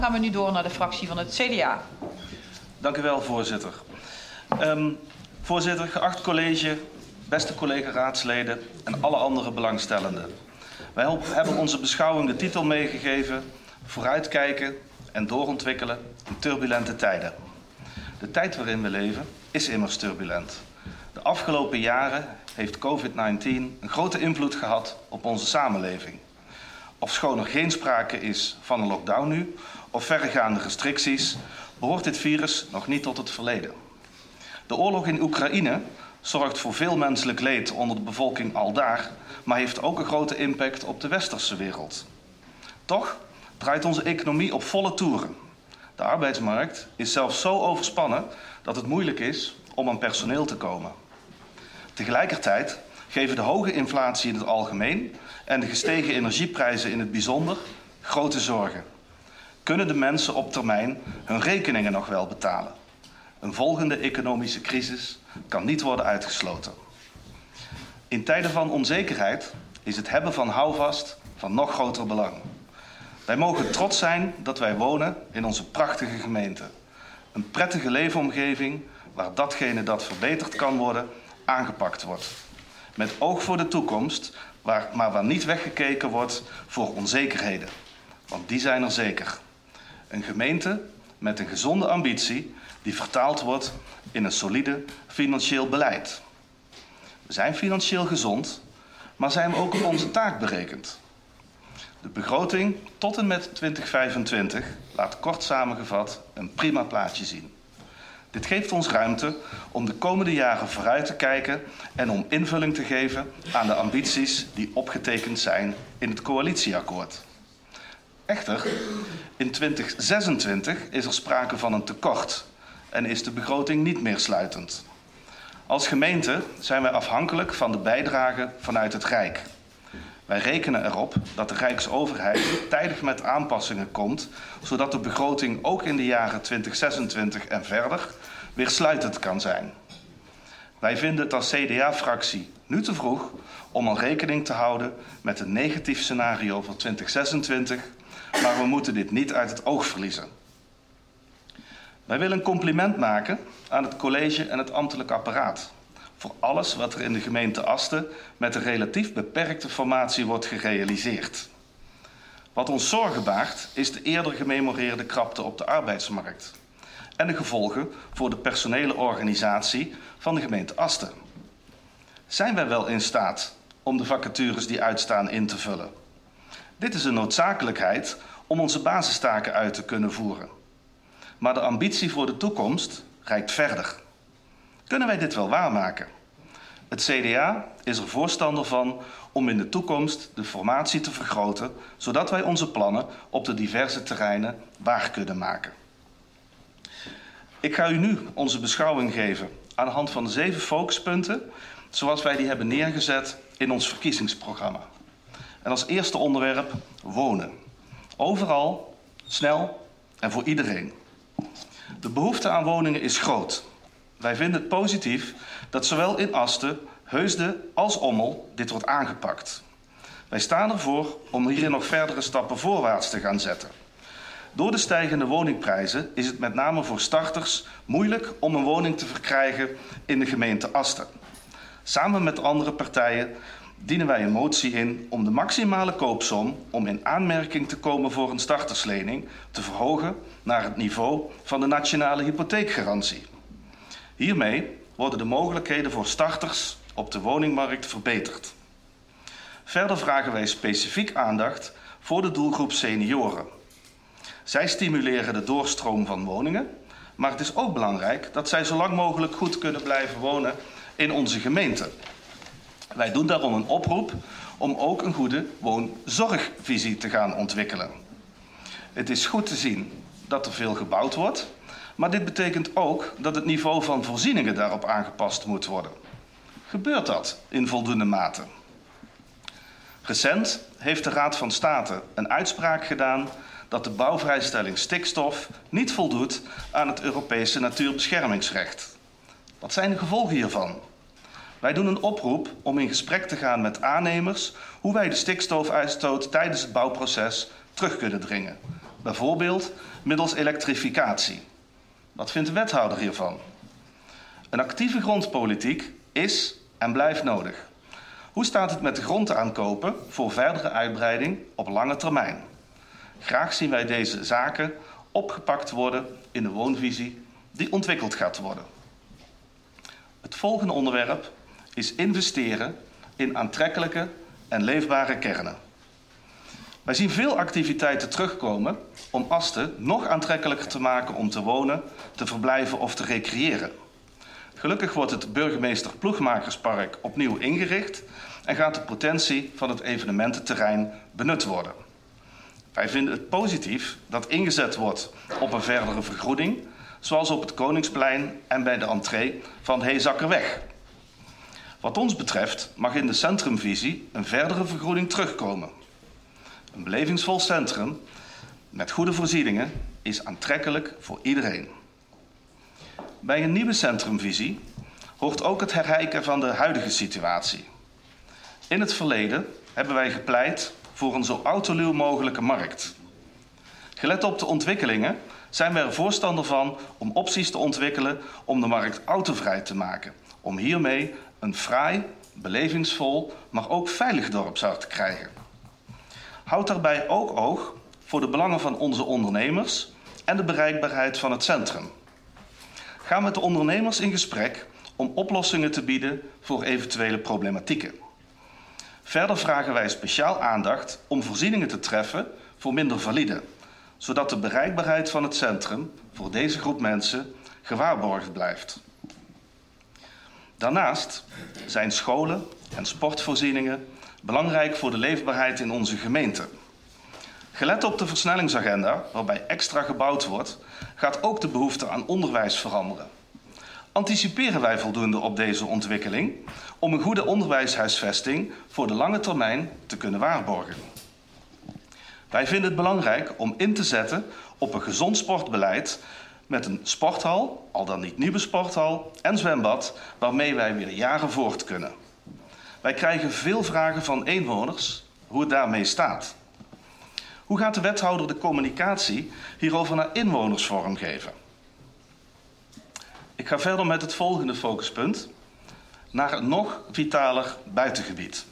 Gaan we nu door naar de fractie van het CDA. Dank u wel, voorzitter. Voorzitter, geacht college, beste collega-raadsleden en alle andere belangstellenden. Wij hebben onze beschouwing de titel meegegeven: Vooruitkijken en doorontwikkelen in turbulente tijden. De tijd waarin we leven is immers turbulent. De afgelopen jaren heeft COVID-19 een grote invloed gehad op onze samenleving. Ofschoon er geen sprake is van een lockdown nu of verregaande restricties, behoort dit virus nog niet tot het verleden. De oorlog in Oekraïne zorgt voor veel menselijk leed onder de bevolking aldaar, maar heeft ook een grote impact op de westerse wereld. Toch draait onze economie op volle toeren. De arbeidsmarkt is zelfs zo overspannen dat het moeilijk is om aan personeel te komen. Tegelijkertijd geven de hoge inflatie in het algemeen en de gestegen energieprijzen in het bijzonder grote zorgen. Kunnen de mensen op termijn hun rekeningen nog wel betalen? Een volgende economische crisis kan niet worden uitgesloten. In tijden van onzekerheid is het hebben van houvast van nog groter belang. Wij mogen trots zijn dat wij wonen in onze prachtige gemeente. Een prettige leefomgeving waar datgene dat verbeterd kan worden aangepakt wordt. Met oog voor de toekomst, maar waar niet weggekeken wordt voor onzekerheden. Want die zijn er zeker. Een gemeente met een gezonde ambitie die vertaald wordt in een solide financieel beleid. We zijn financieel gezond, maar zijn we ook op onze taak berekend. De begroting tot en met 2025 laat kort samengevat een prima plaatje zien. Dit geeft ons ruimte om de komende jaren vooruit te kijken en om invulling te geven aan de ambities die opgetekend zijn in het coalitieakkoord. Echter, in 2026 is er sprake van een tekort en is de begroting niet meer sluitend. Als gemeente zijn wij afhankelijk van de bijdrage vanuit het Rijk. Wij rekenen erop dat de Rijksoverheid tijdig met aanpassingen komt, zodat de begroting ook in de jaren 2026 en verder weer sluitend kan zijn. Wij vinden het als CDA-fractie nu te vroeg om al rekening te houden met een negatief scenario voor 2026, maar we moeten dit niet uit het oog verliezen. Wij willen een compliment maken aan het college en het ambtelijk apparaat voor alles wat er in de gemeente Asten met een relatief beperkte formatie wordt gerealiseerd. Wat ons zorgen baart is de eerder gememoreerde krapte op de arbeidsmarkt en de gevolgen voor de personele organisatie van de gemeente Asten. Zijn wij wel in staat om de vacatures die uitstaan in te vullen? Dit is een noodzakelijkheid om onze basistaken uit te kunnen voeren. Maar de ambitie voor de toekomst reikt verder. Kunnen wij dit wel waarmaken? Het CDA is er voorstander van om in de toekomst de formatie te vergroten, zodat wij onze plannen op de diverse terreinen waar kunnen maken. Ik ga u nu onze beschouwing geven aan de hand van de 7 focuspunten, zoals wij die hebben neergezet in ons verkiezingsprogramma. En als eerste onderwerp wonen. Overal, snel en voor iedereen. De behoefte aan woningen is groot. Wij vinden het positief dat zowel in Asten, Heusden als Ommel dit wordt aangepakt. Wij staan ervoor om hierin nog verdere stappen voorwaarts te gaan zetten. Door de stijgende woningprijzen is het met name voor starters moeilijk om een woning te verkrijgen in de gemeente Asten. Samen met andere partijen dienen wij een motie in om de maximale koopsom om in aanmerking te komen voor een starterslening te verhogen naar het niveau van de nationale hypotheekgarantie. Hiermee worden de mogelijkheden voor starters op de woningmarkt verbeterd. Verder vragen wij specifiek aandacht voor de doelgroep senioren. Zij stimuleren de doorstroom van woningen, maar het is ook belangrijk dat zij zo lang mogelijk goed kunnen blijven wonen in onze gemeente. Wij doen daarom een oproep om ook een goede woonzorgvisie te gaan ontwikkelen. Het is goed te zien dat er veel gebouwd wordt, maar dit betekent ook dat het niveau van voorzieningen daarop aangepast moet worden. Gebeurt dat in voldoende mate? Recent heeft de Raad van State een uitspraak gedaan dat de bouwvrijstelling stikstof niet voldoet aan het Europese natuurbeschermingsrecht. Wat zijn de gevolgen hiervan? Wij doen een oproep om in gesprek te gaan met aannemers hoe wij de stikstofuitstoot tijdens het bouwproces terug kunnen dringen. Bijvoorbeeld middels elektrificatie. Wat vindt de wethouder hiervan? Een actieve grondpolitiek is en blijft nodig. Hoe staat het met de grond aankopen voor verdere uitbreiding op lange termijn? Graag zien wij deze zaken opgepakt worden in de woonvisie die ontwikkeld gaat worden. Het volgende onderwerp is investeren in aantrekkelijke en leefbare kernen. Wij zien veel activiteiten terugkomen om Asten nog aantrekkelijker te maken om te wonen, te verblijven of te recreëren. Gelukkig wordt het Burgemeester Ploegmakerspark opnieuw ingericht en gaat de potentie van het evenemententerrein benut worden. Wij vinden het positief dat ingezet wordt op een verdere vergroening, zoals op het Koningsplein en bij de entree van Heezakkerweg. Wat ons betreft mag in de centrumvisie een verdere vergroening terugkomen. Een belevingsvol centrum met goede voorzieningen is aantrekkelijk voor iedereen. Bij een nieuwe centrumvisie hoort ook het herrijken van de huidige situatie. In het verleden hebben wij gepleit voor een zo autoluw mogelijke markt. Gelet op de ontwikkelingen zijn wij er voorstander van om opties te ontwikkelen om de markt autovrij te maken. Om hiermee een fraai, belevingsvol, maar ook veilig dorp zou te krijgen. Houd daarbij ook oog voor de belangen van onze ondernemers en de bereikbaarheid van het centrum. Ga met de ondernemers in gesprek om oplossingen te bieden voor eventuele problematieken. Verder vragen wij speciaal aandacht om voorzieningen te treffen voor minder valide, zodat de bereikbaarheid van het centrum voor deze groep mensen gewaarborgd blijft. Daarnaast zijn scholen en sportvoorzieningen belangrijk voor de leefbaarheid in onze gemeente. Gelet op de versnellingsagenda, waarbij extra gebouwd wordt, gaat ook de behoefte aan onderwijs veranderen. Anticiperen wij voldoende op deze ontwikkeling om een goede onderwijshuisvesting voor de lange termijn te kunnen waarborgen? Wij vinden het belangrijk om in te zetten op een gezond sportbeleid met een sporthal, al dan niet nieuwe sporthal, en zwembad waarmee wij weer jaren voort kunnen. Wij krijgen veel vragen van inwoners hoe het daarmee staat. Hoe gaat de wethouder de communicatie hierover naar inwoners vormgeven? Ik ga verder met het volgende focuspunt, naar een nog vitaler buitengebied.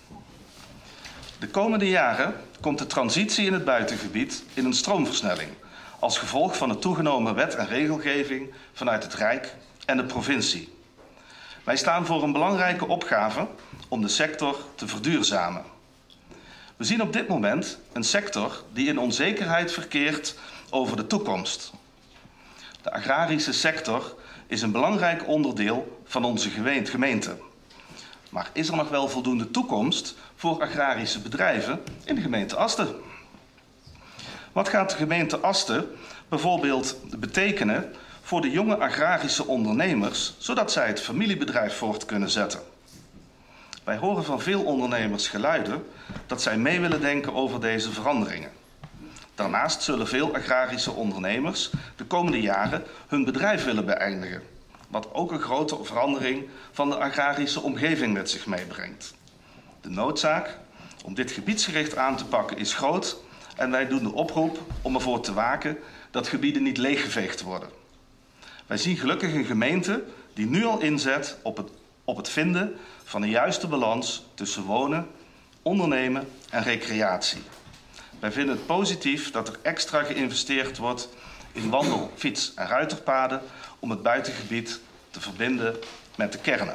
De komende jaren komt de transitie in het buitengebied in een stroomversnelling, als gevolg van de toegenomen wet en regelgeving vanuit het Rijk en de provincie. Wij staan voor een belangrijke opgave om de sector te verduurzamen. We zien op dit moment een sector die in onzekerheid verkeert over de toekomst. De agrarische sector is een belangrijk onderdeel van onze gemeente. Maar is er nog wel voldoende toekomst voor agrarische bedrijven in de gemeente Asten? Wat gaat de gemeente Asten bijvoorbeeld betekenen voor de jonge agrarische ondernemers, zodat zij het familiebedrijf voort kunnen zetten? Wij horen van veel ondernemers geluiden dat zij mee willen denken over deze veranderingen. Daarnaast zullen veel agrarische ondernemers de komende jaren hun bedrijf willen beëindigen, wat ook een grote verandering van de agrarische omgeving met zich meebrengt. De noodzaak om dit gebiedsgericht aan te pakken is groot en wij doen de oproep om ervoor te waken dat gebieden niet leeggeveegd worden. Wij zien gelukkig een gemeente die nu al inzet op het vinden van een juiste balans tussen wonen, ondernemen en recreatie. Wij vinden het positief dat er extra geïnvesteerd wordt in wandel-, fiets- en ruiterpaden om het buitengebied te verbinden met de kernen.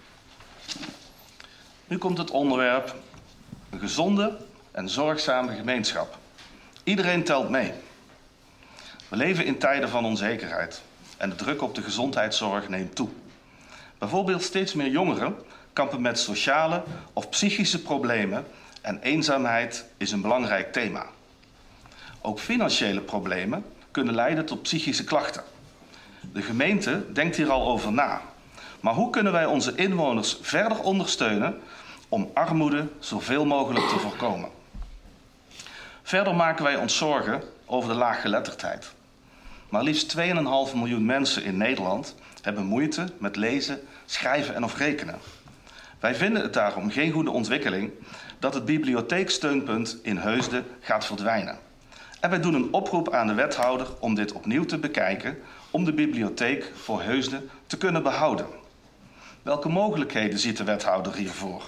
Nu komt het onderwerp een gezonde en zorgzame gemeenschap. Iedereen telt mee. We leven in tijden van onzekerheid en de druk op de gezondheidszorg neemt toe. Bijvoorbeeld steeds meer jongeren kampen met sociale of psychische problemen en eenzaamheid is een belangrijk thema. Ook financiële problemen kunnen leiden tot psychische klachten. De gemeente denkt hier al over na. Maar hoe kunnen wij onze inwoners verder ondersteunen om armoede zoveel mogelijk te voorkomen? Verder maken wij ons zorgen over de laaggeletterdheid. Maar liefst 2,5 miljoen mensen in Nederland hebben moeite met lezen, schrijven en of rekenen. Wij vinden het daarom geen goede ontwikkeling dat het bibliotheeksteunpunt in Heusden gaat verdwijnen. En wij doen een oproep aan de wethouder om dit opnieuw te bekijken om de bibliotheek voor Heusden te kunnen behouden. Welke mogelijkheden ziet de wethouder hiervoor?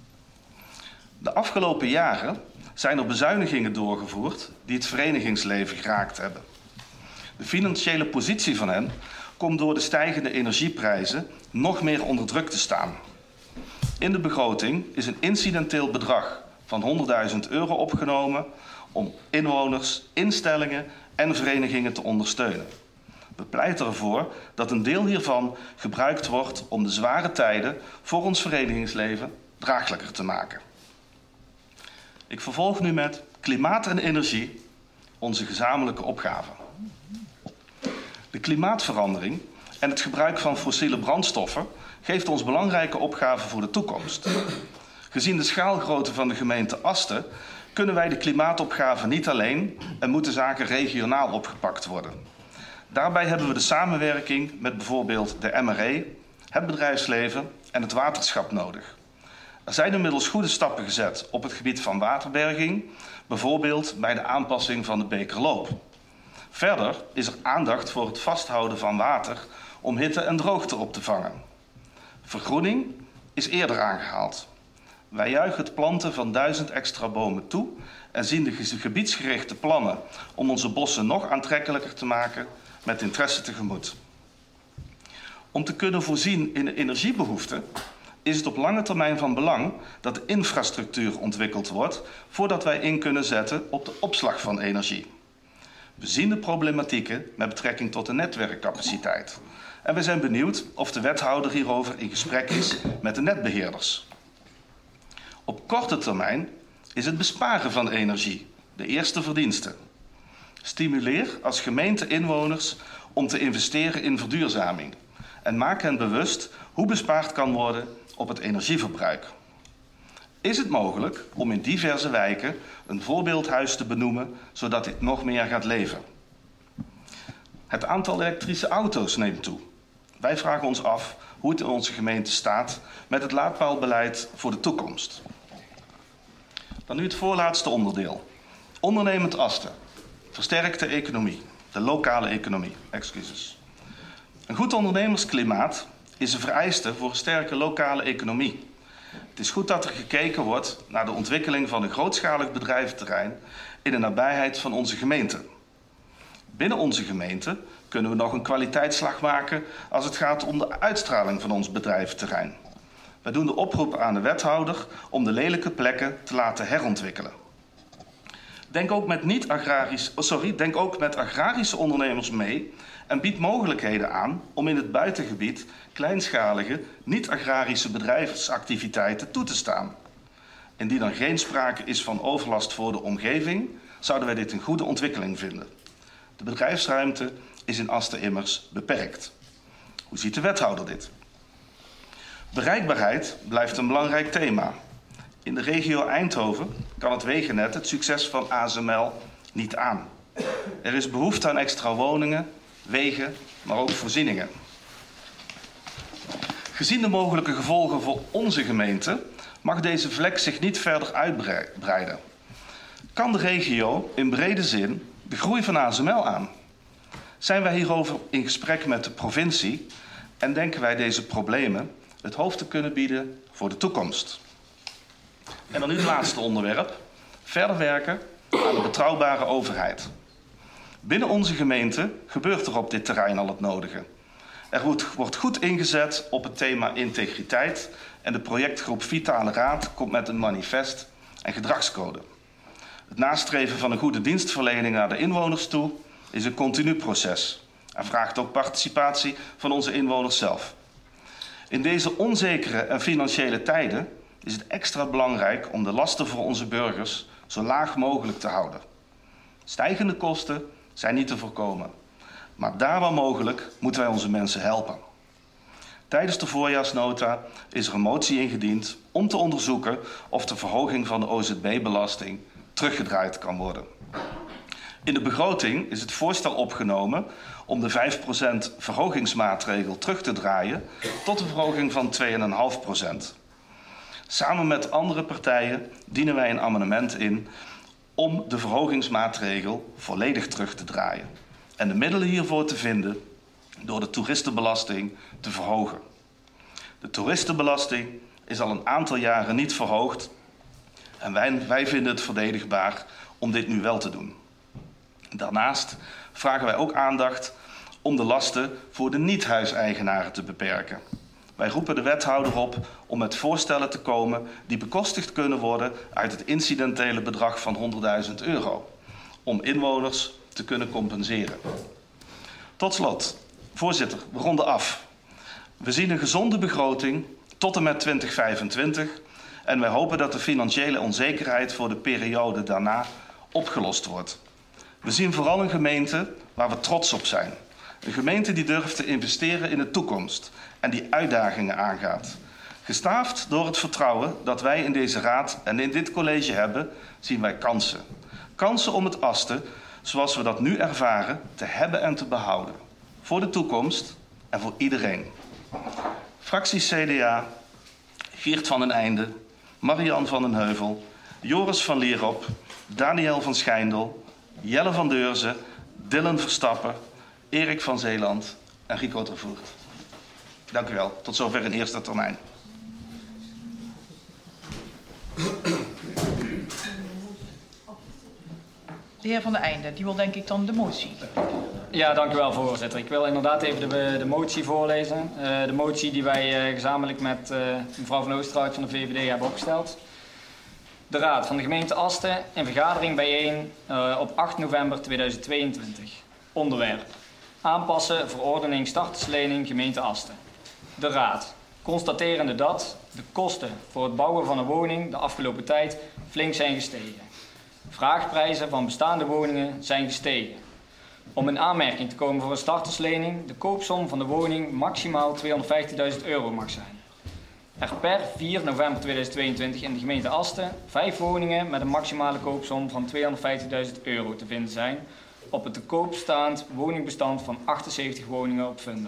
De afgelopen jaren zijn er bezuinigingen doorgevoerd die het verenigingsleven geraakt hebben. De financiële positie van hen komt door de stijgende energieprijzen nog meer onder druk te staan. In de begroting is een incidenteel bedrag van €100.000 opgenomen om inwoners, instellingen en verenigingen te ondersteunen. We pleiten ervoor dat een deel hiervan gebruikt wordt om de zware tijden voor ons verenigingsleven draaglijker te maken. Ik vervolg nu met klimaat en energie, onze gezamenlijke opgave. De klimaatverandering en het gebruik van fossiele brandstoffen geeft ons belangrijke opgaven voor de toekomst. Gezien de schaalgrootte van de gemeente Asten kunnen wij de klimaatopgave niet alleen en moeten zaken regionaal opgepakt worden. Daarbij hebben we de samenwerking met bijvoorbeeld de MRE, het bedrijfsleven en het waterschap nodig. Er zijn inmiddels goede stappen gezet op het gebied van waterberging, bijvoorbeeld bij de aanpassing van de bekerloop. Verder is er aandacht voor het vasthouden van water om hitte en droogte op te vangen. Vergroening is eerder aangehaald. Wij juichen het planten van 1000 extra bomen toe en zien de gebiedsgerichte plannen om onze bossen nog aantrekkelijker te maken met interesse tegemoet. Om te kunnen voorzien in de energiebehoeften is het op lange termijn van belang dat de infrastructuur ontwikkeld wordt voordat wij in kunnen zetten op de opslag van energie. We zien de problematieken met betrekking tot de netwerkcapaciteit. En we zijn benieuwd of de wethouder hierover in gesprek is met de netbeheerders. Op korte termijn is het besparen van energie de eerste verdienste. Stimuleer als gemeente inwoners om te investeren in verduurzaming en maak hen bewust hoe bespaard kan worden op het energieverbruik. Is het mogelijk om in diverse wijken een voorbeeldhuis te benoemen, zodat dit nog meer gaat leven? Het aantal elektrische auto's neemt toe. Wij vragen ons af hoe het in onze gemeente staat met het laadpaalbeleid voor de toekomst. Dan nu het voorlaatste onderdeel. Ondernemend Asten. Versterk de economie. De lokale economie. Excuses. Een goed ondernemersklimaat is een vereiste voor een sterke lokale economie. Het is goed dat er gekeken wordt naar de ontwikkeling van een grootschalig bedrijventerrein in de nabijheid van onze gemeente. Binnen onze gemeente kunnen we nog een kwaliteitsslag maken als het gaat om de uitstraling van ons bedrijventerrein. Wij doen de oproep aan de wethouder om de lelijke plekken te laten herontwikkelen. Denk ook met agrarische ondernemers mee en bied mogelijkheden aan om in het buitengebied kleinschalige, niet-agrarische bedrijfsactiviteiten toe te staan. Indien er geen sprake is van overlast voor de omgeving, zouden wij dit een goede ontwikkeling vinden. De bedrijfsruimte is in Asten immers beperkt. Hoe ziet de wethouder dit? Bereikbaarheid blijft een belangrijk thema. In de regio Eindhoven kan het wegennet het succes van ASML niet aan. Er is behoefte aan extra woningen, wegen, maar ook voorzieningen. Gezien de mogelijke gevolgen voor onze gemeente mag deze vlek zich niet verder uitbreiden. Kan de regio in brede zin de groei van ASML aan? Zijn wij hierover in gesprek met de provincie en denken wij deze problemen het hoofd te kunnen bieden voor de toekomst? En dan nu het laatste onderwerp. Verder werken aan een betrouwbare overheid. Binnen onze gemeente gebeurt er op dit terrein al het nodige. Er wordt goed ingezet op het thema integriteit en de projectgroep Vitale Raad komt met een manifest en gedragscode. Het nastreven van een goede dienstverlening naar de inwoners toe is een continu proces en vraagt ook participatie van onze inwoners zelf. In deze onzekere en financiële tijden is het extra belangrijk om de lasten voor onze burgers zo laag mogelijk te houden. Stijgende kosten zijn niet te voorkomen, maar daar waar mogelijk moeten wij onze mensen helpen. Tijdens de voorjaarsnota is er een motie ingediend om te onderzoeken of de verhoging van de OZB-belasting teruggedraaid kan worden. In de begroting is het voorstel opgenomen om de 5% verhogingsmaatregel terug te draaien tot een verhoging van 2,5%. Samen met andere partijen dienen wij een amendement in om de verhogingsmaatregel volledig terug te draaien. En de middelen hiervoor te vinden door de toeristenbelasting te verhogen. De toeristenbelasting is al een aantal jaren niet verhoogd en wij vinden het verdedigbaar om dit nu wel te doen. Daarnaast vragen wij ook aandacht om de lasten voor de niet-huiseigenaren te beperken. Wij roepen de wethouder op om met voorstellen te komen die bekostigd kunnen worden uit het incidentele bedrag van €100.000, om inwoners te kunnen compenseren. Tot slot, voorzitter, we ronden af. We zien een gezonde begroting tot en met 2025 en wij hopen dat de financiële onzekerheid voor de periode daarna opgelost wordt. We zien vooral een gemeente waar we trots op zijn. Een gemeente die durft te investeren in de toekomst en die uitdagingen aangaat. Gestaafd door het vertrouwen dat wij in deze raad en in dit college hebben, zien wij kansen. Kansen om het Asten, zoals we dat nu ervaren, te hebben en te behouden. Voor de toekomst en voor iedereen. Fractie CDA, Geert van den Einde, Marian van den Heuvel, Joris van Lierop, Daniel van Schijndel, Jelle van Deurzen, Dylan Verstappen, Erik van Zeeland en Rico Tervoort. Dank u wel. Tot zover in eerste termijn. De heer Van den Einde, die wil denk ik dan de motie. Ja, dank u wel, voorzitter. Ik wil inderdaad even de motie voorlezen. De motie die wij gezamenlijk met mevrouw Van Oosterhout van de VVD hebben opgesteld. De Raad van de gemeente Asten in vergadering bijeen op 8 november 2022. Onderwerp: aanpassen verordening starterslening gemeente Asten. De Raad, constaterende dat de kosten voor het bouwen van een woning de afgelopen tijd flink zijn gestegen. Vraagprijzen van bestaande woningen zijn gestegen. Om in aanmerking te komen voor een starterslening de koopsom van de woning maximaal €250.000 mag zijn. Er per 4 november 2022 in de gemeente Asten 5 woningen met een maximale koopsom van €250.000 te vinden zijn op het te koop staand woningbestand van 78 woningen op Funda.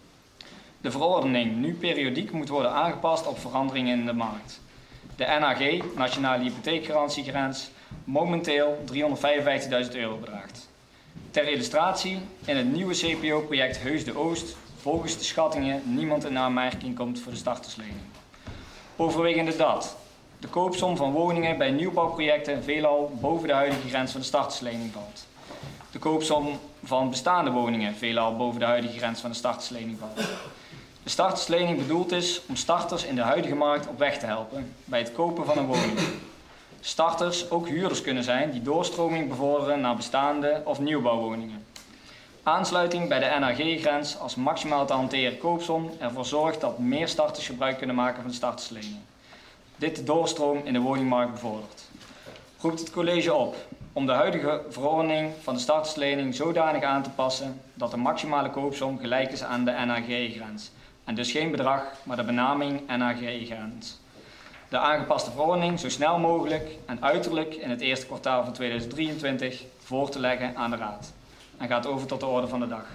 De verordening nu periodiek moet worden aangepast op veranderingen in de markt. De NHG, Nationale Hypotheekgarantiegrens, momenteel €355.000 bedraagt. Ter illustratie, in het nieuwe CPO-project Heus de Oost volgens de schattingen niemand in aanmerking komt voor de starterslening. Overwegende dat de koopsom van woningen bij nieuwbouwprojecten veelal boven de huidige grens van de starterslening valt. De koopsom van bestaande woningen veelal boven de huidige grens van de starterslening valt. De starterslening bedoeld is om starters in de huidige markt op weg te helpen bij het kopen van een woning. Starters ook huurders kunnen zijn die doorstroming bevorderen naar bestaande of nieuwbouwwoningen. Aansluiting bij de NHG-grens als maximaal te hanteren koopsom ervoor zorgt dat meer starters gebruik kunnen maken van de starterslening. Dit de doorstroom in de woningmarkt bevordert. Roept het college op om de huidige verordening van de starterslening zodanig aan te passen dat de maximale koopsom gelijk is aan de NHG-grens en dus geen bedrag, maar de benaming NHG-grens. De aangepaste verordening zo snel mogelijk en uiterlijk in het eerste kwartaal van 2023 voor te leggen aan de Raad. En gaat over tot de orde van de dag.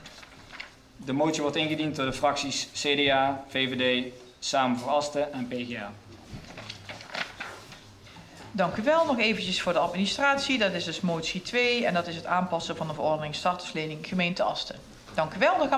De motie wordt ingediend door de fracties CDA, VVD, Samen voor Asten en PGA. Dank u wel. Nog eventjes voor de administratie. Dat is dus motie 2 en dat is het aanpassen van de verordening starterslening gemeente Asten. Dank u wel. Dan gaan